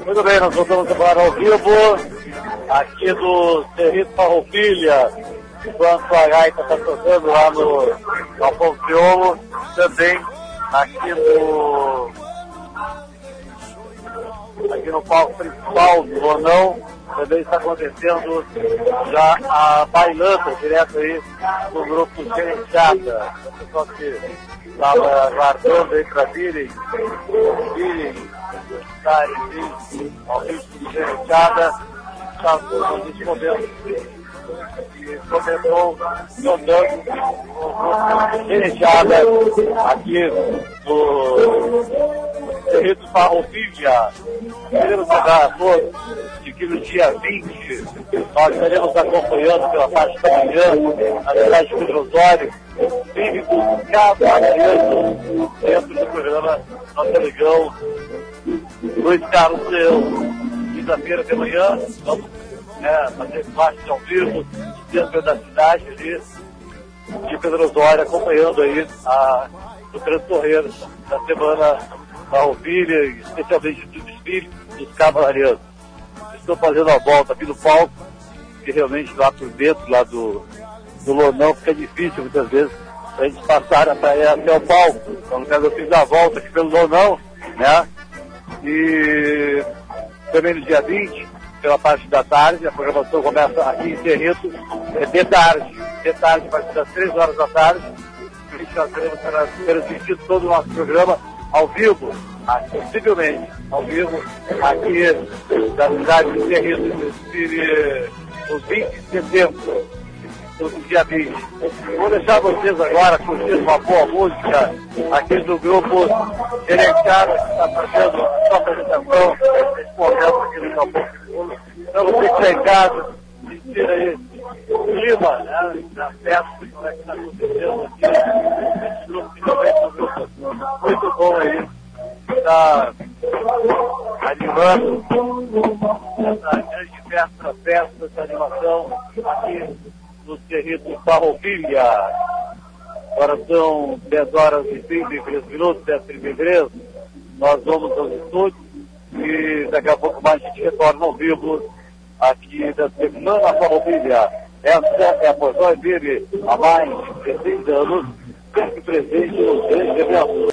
Muito bem, nós voltamos agora ao vivo, aqui do Cerrito Farroupilha, enquanto a gaita está tocando lá no Galpão Crioulo, também aqui no palco principal do Lonão, também está acontecendo já a bailanta direto aí do grupo Gerenciada. O pessoal que estava aguardando aí para virem estarem ao ritmo de Gerenciada, está nesse momento e começou jogando Gerenciada aqui no Cerrito Farroupilha. Queremos lembrar a todos de que no dia 20 nós estaremos acompanhando pela parte da manhã na cidade de Pedro Osório, clínicos cavalheiros dentro do programa Nossa Legião Luiz Carlos Leão. Quinta-feira de manhã vamos fazer parte ao vivo dentro da cidade ali de Pedro Osório, acompanhando aí o transcorrer da semana Farroupilha, especialmente do desfile dos cavalarianos. Estou fazendo a volta aqui no palco, que realmente lá por dentro, lá do Lonão, fica difícil muitas vezes a gente passar até o palco. Então, no caso, eu fiz a volta aqui pelo Lonão, né? E também no dia 20, pela parte da tarde, a programação começa aqui em Cerrito, de tarde, a partir das 3 horas da tarde. Nós teremos transmitido todo o nosso programa ao vivo, possivelmente ao vivo, aqui da cidade de Cerrito, no 20 de setembro, no dia 20. Vou deixar vocês agora curtindo uma boa música aqui do grupo Gerenciado, que está fazendo a sua apresentação nesse momento aqui no Galpão Crioulo. Então você que está em casa, sentir aí o clima, né, da festa, como é que está acontecendo aqui. Esse grupo que também é um grupo muito bom aí, está animando essa grande festa, essa animação aqui no Cerrito Farroupilha. Agora são 10 horas e 33 minutos, 10h33. Nós vamos aos estúdios e daqui a pouco mais a gente retorna ao vivo aqui da Semana Farroupilha. Essa é a Portão dele há mais de 16 anos, sempre presente nos grandes eventos.